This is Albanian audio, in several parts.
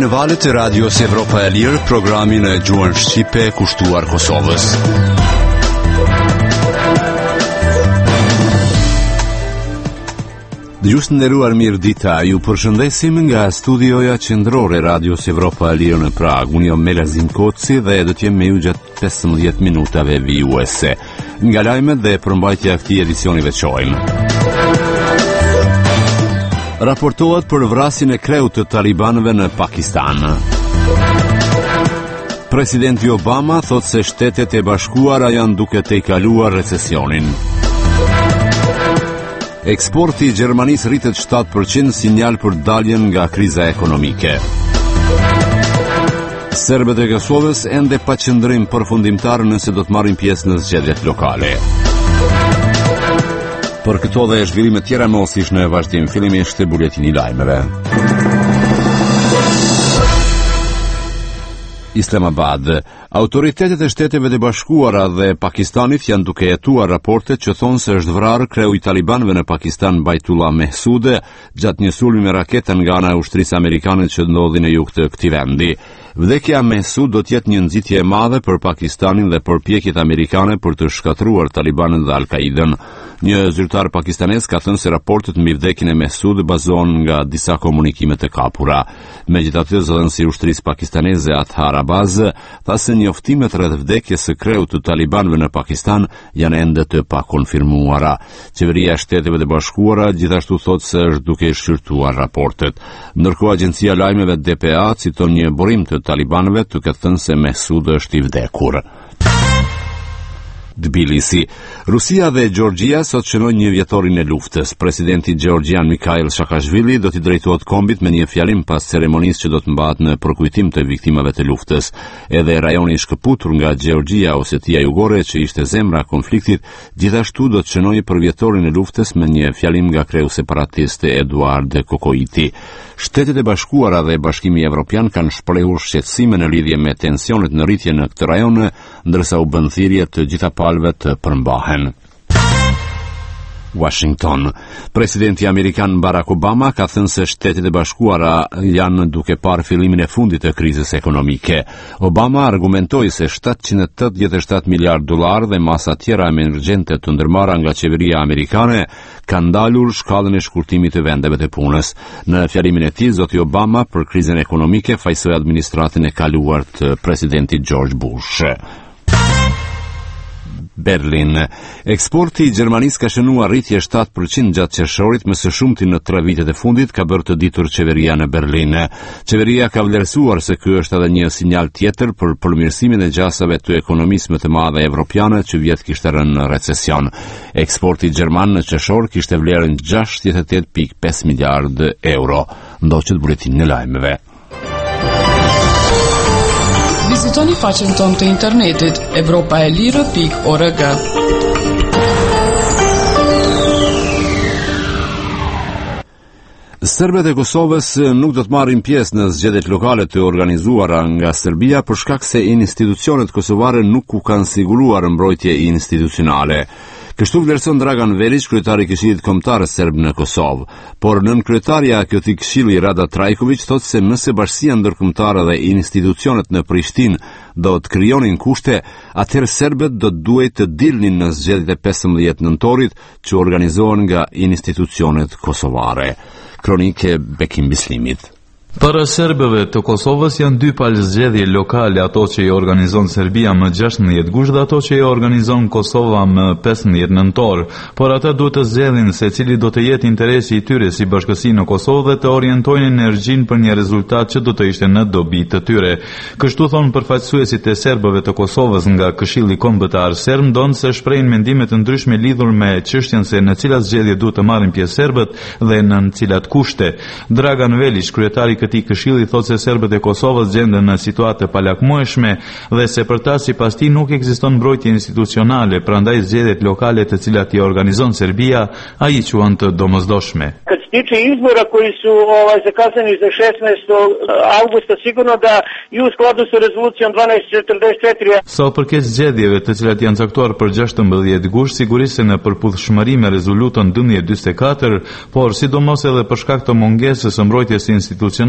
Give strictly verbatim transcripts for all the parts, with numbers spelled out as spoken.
në valët e Radios Evropa e Lirë, programin e gjuhën shqipe kushtuar Kosovës. Dëgjues të nderuar, mirë dita. Ju përshëndesim nga studioja qendrore Radios Evropa e Lirë në Prag. Unë jam Melazim Koci dhe do të jem me ju gjatë pesëmbëdhjetë minutave vijuese. Nga lajmet dhe përmbajtja e këtij edicioni veçojmë. Raportohet për vrasjen e kreut të talibanëve në Pakistan. Presidenti Obama thot se Shtetet e Bashkuara janë duke tejkaluar recesionin. Eksporti i Gjermanisë rritet shtatë përqind, sinjal për daljen nga kriza ekonomike. Serbët e Kosovës ende pa qëndrim përfundimtar nëse do të marrin pjesë në zgjedhjet lokale. Për këto dhe zhvillime tjera mosish në vazhdim, fillimisht e buletini i lajmeve. Islamabad. Autoritetet e Shteteve të Bashkuara dhe Pakistanit janë duke hetuar raportet që thonë se është vrarë kreu i talibanëve në Pakistan Baitullah Mehsud gjatë një sulmi me raketën nga ana e ushtrisë amerikane që ndodhi në jug të këtij vendi. Vdekja e Mehsud do të jetë një nxitje e madhe për Pakistanin dhe përpjekjet amerikane për të shkatruar talibanët dhe Al-Qaidën. Një zyrtar pakistanes ka thënë se raportet mbi vdekjen e Mehsud bazohen nga disa komunikime të kapura. Megjithatë, zëdhënësi i ushtrisë pakistaneze Athar Abbas tha se njoftimet rreth vdekjes së kreut të talibanëve në Pakistan janë ende të pakonfirmuara. Qeveria e Shteteve të Bashkuara gjithashtu thotë se është duke shqyrtuar raportet. Ndërkohë, agjencia e lajmeve D P A citon një burim të talibanëve duke thënë se Mehsud është i vdekur. Tbilisi. Rusia dhe Gjeorgjia sot shënojnë një vjetorin e luftës. Presidenti gjeorgjian Mikhail Saakashvili do t'i drejtohet kombit me një fjalim pas ceremonisë që do të mbahet në përkujtim të viktimave të luftës. Edhe rajoni i shkëputur nga Gjeorgjia, Osetia Jugore, që ishte zemra konfliktit, gjithashtu do të shënojë për vjetorin e luftës me një fjalim nga kreu separatist Eduard Kokoiti. Shtetet e Bashkuara dhe Bashkimi Evropian kanë shprehur shqetësime në lidhje me tensionet në rritje në këtë rajon, ndërsa u bën thirrje të gjitha palëve të përmbahen. Washington. Presidenti amerikan Barack Obama ka thënë se Shtetet e Bashkuara janë duke parë fillimin e fundit të krizës ekonomike. Obama argumentoi se shtatëqind e tetëdhjetë e shtatë miliardë dollar dhe masa tjera emergjente të ndërmarra nga qeveria amerikane kanë ndalur shkallën e shkurtimit të vendeve të punës. Në fjalimin e tij, zoti Obama për krizën ekonomike fajsoi administratën e kaluar të presidentit George Bush. Berlin. Eksporti i Gjermanisë ka shënuar rritje shtatë përqind gjatë qershorit, më së shumti në tre vitet e fundit, ka bërë të ditur qeveria në Berlin. Qeveria ka vlerësuar se ky është edhe një sinjal tjetër për përmirësimin e gjasave të ekonomisë më të madhe evropiane që vjet kishte rënë në recesion. Eksporti gjerman në qershor kishte vlerën gjashtëdhjetë e tetë pikë pesë miliardë euro. Ndoqët buletinin e lajmeve. Vizitoni faqen tonë të internetit evropaelire pikë org. Serbët e Kosovës nuk do të marrin pjesë në zgjedhjet lokale të organizuara nga Serbia për shkak se institucionet kosovare nuk u kanë siguruar mbrojtje institucionale. Kështu vlerëson Dragan Velić, kryetari i Këshillit Kombëtar serb në Kosovë, por nënkryetaria e këtij këshilli Rada Trajković thotë se nëse bashkia ndërkombëtare dhe institucionet në Prishtinë do të krijonin kushte, atëherë serbët do të duhej të dilnin në zgjedhjet e pesëmbëdhjetë nëntorit që organizohen nga institucionet kosovare. Kronike Bekim Bislimit. Para serbëve të Kosovës janë dy palë zgjedhje lokale, ato që i organizon Serbia më gjashtëdhjetë gusht dhe ato që i organizon Kosova më pesëmbëdhjetë nëntor, por ata duhet të zgjedhin se cili do të jetë interesi i tyre si bashkësi në Kosovë dhe të orientojnë energjinë për një rezultat që do të ishte në dobi të tyre. Kështu thonë përfaqësuesit e serbëve të Kosovës nga Këshilli Kombëtar serb, ndonë se shprehin mendime të ndryshme lidhur me çështjen se në cilat zgjedhje duhet të marrin pjesë serbët dhe në cilat kushte. Dragan Velić, kryetari këtij këshilli, thotë se serbët e Kosovës gjenden në situatë të palakmueshme dhe se për ta sipas tij nuk ekziston mbrojtje institucionale, prandaj zgjedhjet lokale të cilat i organizon Serbia ai quhen të domosdoshme. tiče izbora koji su ovaj zakazani za šesnaestog avgusta, sigurno da i u skladu sa rezolucijom dvanaest četrdeset četiri. Sa përket zgjedhjeve të cilat janë caktuar për gjashtëmbëdhjetë gusht, sigurisht se në përputhshmëri me rezolutën dymbëdhjetë njëzet e katër, por sidomos edhe për shkak të mungesës së mbrojtjes institucionale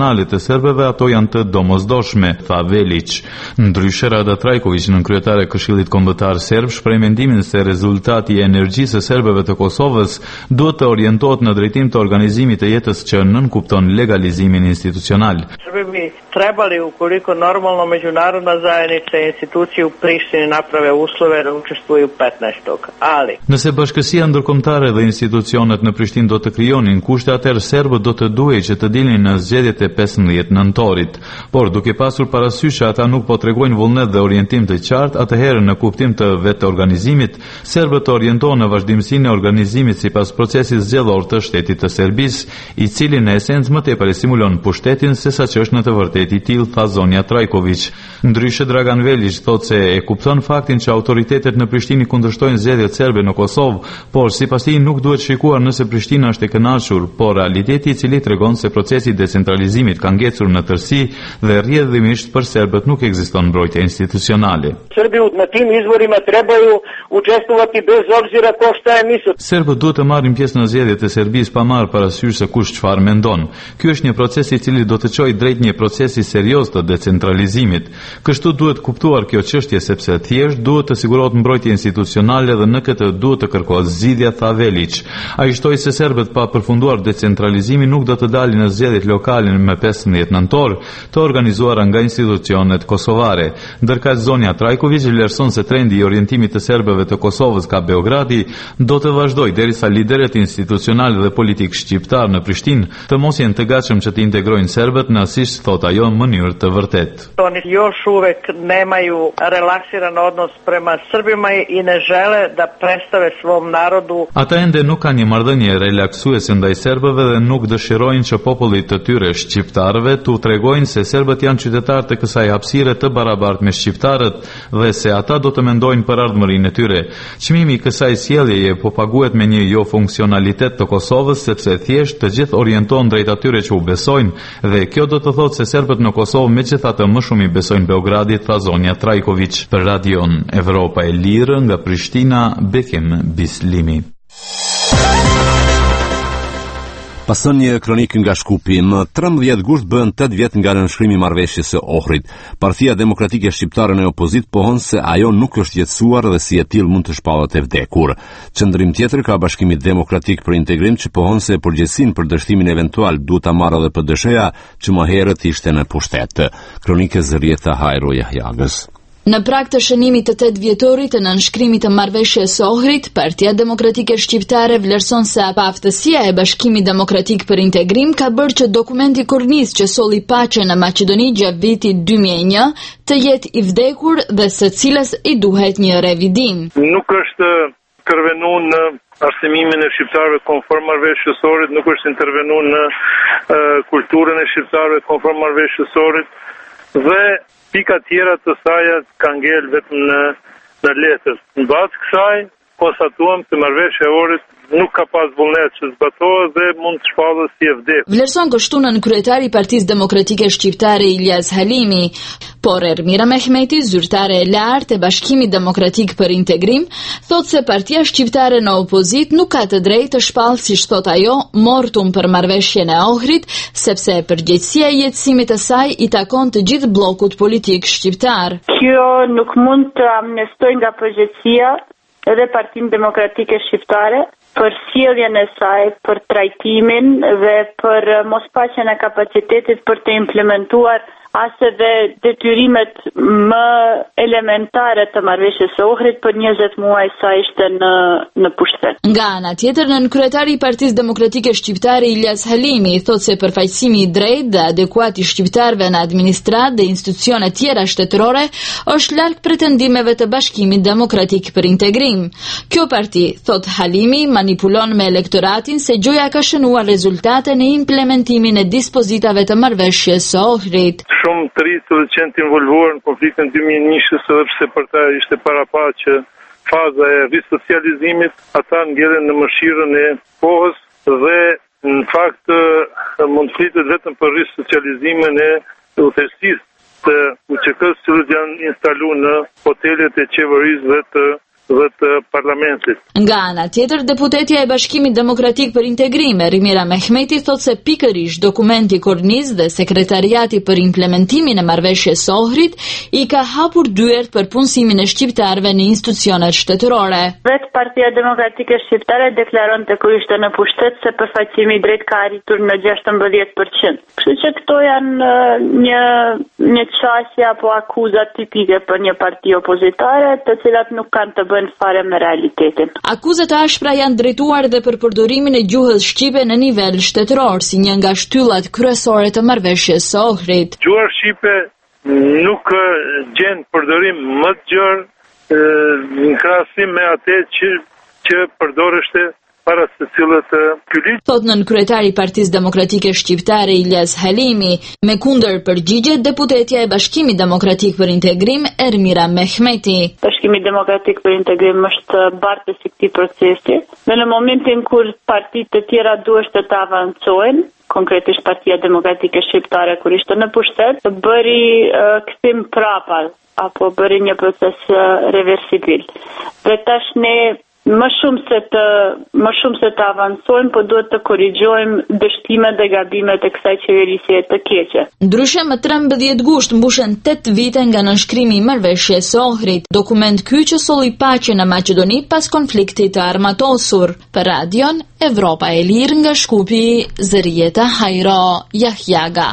institucionale të serbëve ato janë të domosdoshme, tha Velić. Ndryshe, Rada Trajković, nënkryetare e Këshillit Kombëtar Serb, shpreh mendimin se rezultati i energjisë së serbëve të Kosovës duhet të orientohet në drejtim të organizimit të jetës që nënkupton legalizimin institucional. Srbi bi trebali, ukoliko normalno međunarodna zajednica i institucije u Prištini naprave uslove da učestvuju petnaestog Ali Nëse bashkësia ndërkombëtare dhe institucionet në Prishtinë do të krijonin kushte, atëherë serbët do të duhej që të dilnin në zgjedhjet e pesëmbëdhjetë nëntorit. Por duke pasur parasysh që ata nuk po tregojnë vullnet dhe orientim të qartë, atëherë në kuptim të vetë organizimit, serbët të orientohen në vazhdimsinë e organizimit sipas procesit zgjedhor të shtetit të Serbisë, i cili në esencë më tepër simulon pushtetin sesa që është në të vërtetë i tillë, tha Zonja Trajković. Ndryshe, Dragan Velić thotë se e kupton faktin që autoritetet në Prishtinë kundërshtojnë zgjedhjet serbe në Kosovë, por sipas tij nuk duhet shikuar nëse Prishtina është e kënaqur, por realiteti i cili tregon se procesi i decentralizimit ka ngecur në tërësi dhe rrjedhimisht për serbët nuk ekziston mbrojtje institucionale. Srbiju na tim izborima trebaju učestvovati bez obzira ko šta je mislio. Serbët duhet të marrin pjesë në zgjedhjet e Serbisë pa marrë parasysh se kush çfarë mendon. Ky është një proces i cili do të çojë drejt një procesi serioz të decentralizimit. Kështu duhet kuptuar kjo çështje sepse thjesht duhet të sigurohet mbrojtje institucionale dhe në këtë duhet të kërkohet zgjidhja, tha Velić. Ai shtoi se serbët pa përfunduar decentralizimin nuk do të dalin në zgjedhjet lokale më pesëmbëdhjetë nëntor, të organizuara nga institucionet kosovare. Ndërkaq Zonja Trajković vlerëson se trendi i orientimit të serbëve të Kosovës ka Beogradi do të vazhdojë derisa liderët institucional dhe politik shqiptar në Prishtinë të mos jenë të gatshëm që të integrojnë serbët në, siç thot ajo, në mënyrë të vërtetë. Oni još uvek nemaju relaksiran odnos prema Srbima i ne žele da predstave svom narodu. Ata ende nuk kanë një marrëdhënie relaksuese ndaj serbëve dhe nuk dëshirojnë që popullit të tyre shqiptarëve t'u tregojnë se serbët janë qytetarë të kësaj hapësire të barabartë me shqiptarët dhe se ata do të mendojnë për ardhmërinë e tyre. Çmimi i kësaj sjelljeje po paguhet me një jo funksionalitet të Kosovës, sepse thjesht të gjithë orientohen drejt atyre që u besojnë dhe kjo do të thotë se serbët në Kosovë megjithatë më shumë i besojnë Beogradit, tha Zonja Trajković. Për Radion Evropa e Lirë nga Prishtina, Bekim Bislimi. Pasën një kronik nga Shkupi, më trembëdhjetë gusht bën tetë vjet nga nënshkrimi i marrëveshjes së Ohrit. Partia Demokratike Shqiptare në opozit pohon se ajo nuk është jetësuar dhe si e tillë mund të shpallet e vdekur. Qëndrim tjetër ka Bashkimi Demokratik për Integrim që pohon se përgjegjësinë për dështimin eventual duhet ta marrë edhe P D S-ja që më herët ishte në pushtet. Kronike Zërieta Hajro Jahjagës. Në prag të shënimit të tetë vjetorit të nënshkrimit të marrëveshjes së Ohrit, Partia Demokratike Shqiptare vlerëson se paaftësia e Bashkimit Demokratik për Integrim ka bërë që dokumenti kornisë që solli paqen në Maqedoni gjatë vitit dy mijë e një të jetë i vdekur dhe së cilës i duhet një revidim. Nuk është intervenuar në arsimimin e shqiptarëve konform marrëveshjes së Ohrit, nuk është intervenuar në uh, kulturën e shqiptarëve konform marrëveshjes së Ohrit dhe pika tjera të saj ka ngel vetëm në, në letër. Në bazë kësaj, konstatuam se marrëveshja e Ohrit nuk ka pas vullnet që zbatohet dhe mund të shpallet si e vdekur. Vlerëson kështunën kryetari i Partisë Demokratike Shqiptare Ilyas Halimi, por Ermira Mehmeti, zyrtare e lartë e Bashkimit Demokratik për Integrim, thotë se Partia Shqiptare në opozit nuk ka të drejtë të shpallë, siç thot ajo, mortum për marrëveshjen e Ohrit, sepse përgjegjësia e jetësimit të saj i takon të gjithë bllokut politik shqiptar. Kjo nuk mund të amnestojë nga përgjegjësia edhe Partinë Demokratike Shqiptare për sjelljen e saj, për trajtimin dhe për mospaqjen e kapacitetit për të implementuar as edhe detyrimet më elementare të marrëveshjes së Ohrit për njëzet muaj sa ishte në në pushtet. Nga ana tjetër, nën kryetari i Partisë Demokratike Shqiptare Ilyas Halimi thotë se përfaqësimi i drejtë dhe adekuat i shqiptarëve në administratë dhe institucione tjera shtetërore është larg pretendimeve të Bashkimit Demokratik për Integrim. Kjo parti, thot Halimi, manipulon me elektoratin se gjoja ka shënuar rezultate në implementimin e dispozitave të marrëveshjes së Ohrit. Shumë të rritë dhe qenë të involvuar në konfliktin dy mijë e një-shës edhe pse për ta ishte parapar që faza e risocializimit ata ngelen në mëshirën e kohës dhe në fakt mund flitet vetëm për risocializimin e udhëheqësisë të U Q K-s që janë instaluar në hotelet e qeverisë dhe të dhe të parlamentit. Nga ana tjetër, deputetja e Bashkimit Demokratik për Integrim, Erimira Mehmeti, thot se pikërisht dokumenti Korniz dhe Sekretariati për implementimin e marrëveshjes së Ohrit i ka hapur dyert për punësimin e shqiptarëve në institucionet shtetërore. Vetë Partia Demokratike Shqiptare deklaronte kur ishte në pushtet se përfaqësimi i drejtë ka arritur në gjashtëmbëdhjetë përqind. Kështu që këto janë një një çështje apo akuza tipike për një parti opozitare, të cilat nuk kanë të bëjnë fare me realitetin. Akuzat e ashpra janë drejtuar dhe për përdorimin e gjuhës shqipe në nivel shtetëror, si një nga shtyllat kryesore të marrëveshjes së Ohrit. Gjuha shqipe nuk gjen përdorim më të gjerë në krahasim me atë që që përdoreshte para se cilët pylit. Thot nën kryetari i Partisë Demokratike Shqiptare Ilyas Halimi, me kundër përgjigje deputetja e Bashkimit Demokratik për Integrim Erimira Mehmeti. Bashkimi Demokratik për Integrim është bartës i këtij procesi, dhe në momentin kur partitë të tjera duhet të avancojnë, konkretisht Partia Demokratike Shqiptare kur ishte në pushtet, bëri uh, kthim prapa apo bëri një proces uh, reversibil. Dhe tash ne Më shumë se të më shumë se të avancojmë, po duhet të korrigjojmë dështimet dhe gabimet e kësaj qeverisje të keqe. Ndryshe, më trembëdhjetë gusht mbushen tetë vite nga nënshkrimi i marrëveshjes së Ohrit, dokument ky që solli paqen në Maqedoni pas konfliktit të armatosur. Për radion Evropa e Lirë nga Shkupi, Zërieta Hajro Jahjaga.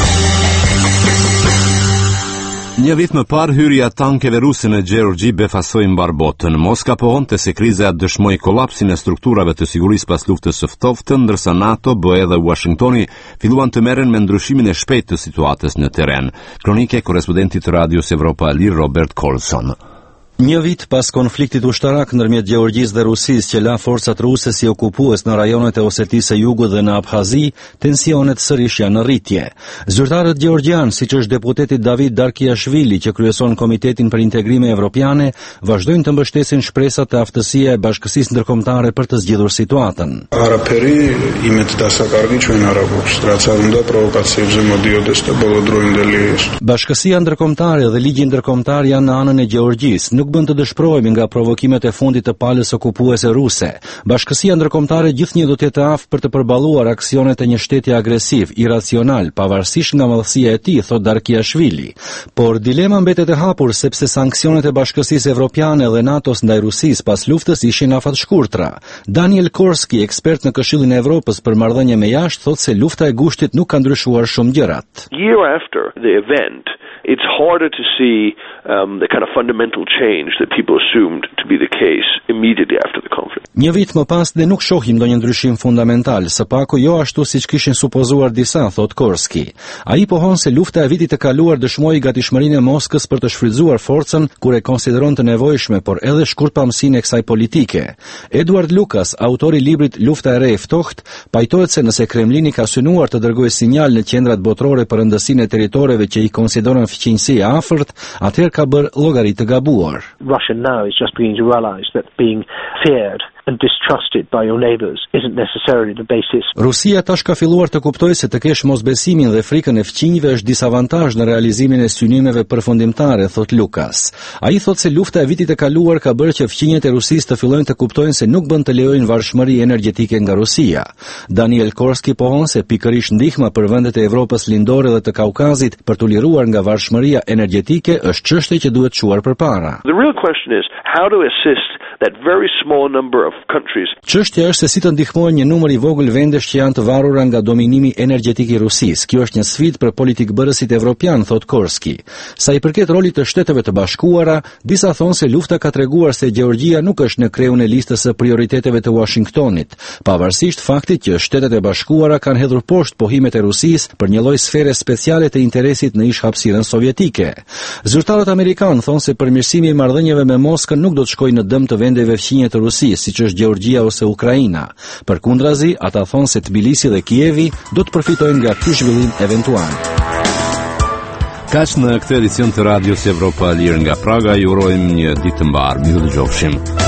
Një vit më parë, hyrja tankeve ruse në Gjeorgji befasoi mbar botën. Moska pohonte se kriza dëshmoi kolapsin e strukturave të sigurisë pas luftës së ftohtë, ndërsa NATO, B E dhe Washingtoni filluan të merren me ndryshimin e shpejtë të situatës në terren. Kronike e korrespondentit të Radios Evropa e Lirë Robert Colson. Një vit pas konfliktit ushtarak ndërmjet Gjeorgjisë dhe Rusisë që la forcat ruse si okupues në rajonet e Osetisë së Jugut dhe në Abhazi, tensionet sërish janë në rritje. Zyrtarët gjeorgjan, siç është deputeti David Darkiashvili që kryeson Komitetin për Integrime Evropiane, vazhdojnë të mbështesin shpresat e aftësia e Bashkësisë Ndërkombëtare për të zgjidhur situatën. Հարաբերի իմեծ դասակարգիչ են հարաբերություն ստացանունდა պրովոկացիվ զմոդիոդեստը բոլոդրոինդելի։ Bashkësia Ndërkombëtare dhe ligji ndërkombëtar janë në anën e Gjeorgjisë. Nuk bën të dëshpërohemi nga provokimet e fundit të palës okupuese ruse. Bashkësia Ndërkombëtare gjithnjë do të jetë aftë për të përballuar aksionet e një shteti agresiv, iracional, pavarësisht nga madhësia e tij, thot Darkiashvili. Por dilema mbetet e hapur sepse sanksionet e Bashkësisë Evropiane dhe NATO-s ndaj Rusisë pas luftës ishin afat shkurtra. Daniel Korski, ekspert në Këshillin e Evropës për marrëdhënie me jashtë, thot se lufta e gushtit nuk ka ndryshuar shumë gjërat. Year after the event, it's harder to see um, the kind of fundamental change that people assumed to be the case immediately after the conflict. Një vit më pas dhe nuk shohim ndonjë ndryshim fundamental, së paku jo ashtu siç kishin supozuar disa, thot Korski. Ai pohon se lufta e vitit të kaluar dëshmoi gatishmërinë e Moskës për të shfrytzuar forcën kur e konsideron të nevojshme, por edhe shkurtpamësinë e kësaj politike. Edward Lucas, autori i librit Lufta e re e ftohtë, pajtohet se nëse Kremlini ka synuar të dërgojë sinjal në qendrat botërore për rëndësinë e territoreve që i konsideron fqinjësi e afërt, atëherë ka bërë llogari të gabuar. Russia now is just beginning to realize that being feared and distrusted by your neighbors isn't necessarily the basis. Rusia tash ka filluar të kuptojë se të kesh mosbesimin dhe frikën e fqinjve është disavantazh në realizimin e synimeve përfundimtare, thot Lukas. Ai thot se lufta e vitit të kaluar ka bërë që fqinjet e Rusisë të fillojnë të kuptojnë se nuk bën të lejojnë varëshmëri energjetike nga Rusia. Daniel Korski pohon se pikërisht ndihma për vendet e Evropës lindore dhe të Kaukazit për t'u liruar nga varëshmëria energjetike është çështje që duhet çuar përpara. The real question is how to assist that very small number of countries. Çështja është se si të ndihmojnë një numër i vogël vendesh që janë të varura nga dominimi energjetik i Rusisë. Kjo është një sfidë për politikbërësit evropian, thot Korski. Sa i përket rolit të Shteteve të Bashkuara, disa thonë se lufta ka treguar se Gjeorgjia nuk është në kreun e listës së prioriteteve të Washingtonit, pavarësisht faktit që Shtetet e Bashkuara kanë hedhur poshtë pohimet e Rusisë për një lloj sfere speciale të interesit në ish-hapësirën sovjetike. Zyrtarët amerikanë thonë se përmirësimi i marrëdhënieve me Moskën nuk do të shkojë në dëm të vendeve fqinje të Rusisë, siç është Gjeorgjia ose Ukraina. Përkundrazi, ata thonë se Tbilisi dhe Kijevi do të përfitojnë nga ky zhvillim eventual. Kaq në këtë edicion të Radios Evropa e Lirë nga Praga, ju urojmë një ditë të mbarë. Mirë dëgjofshim.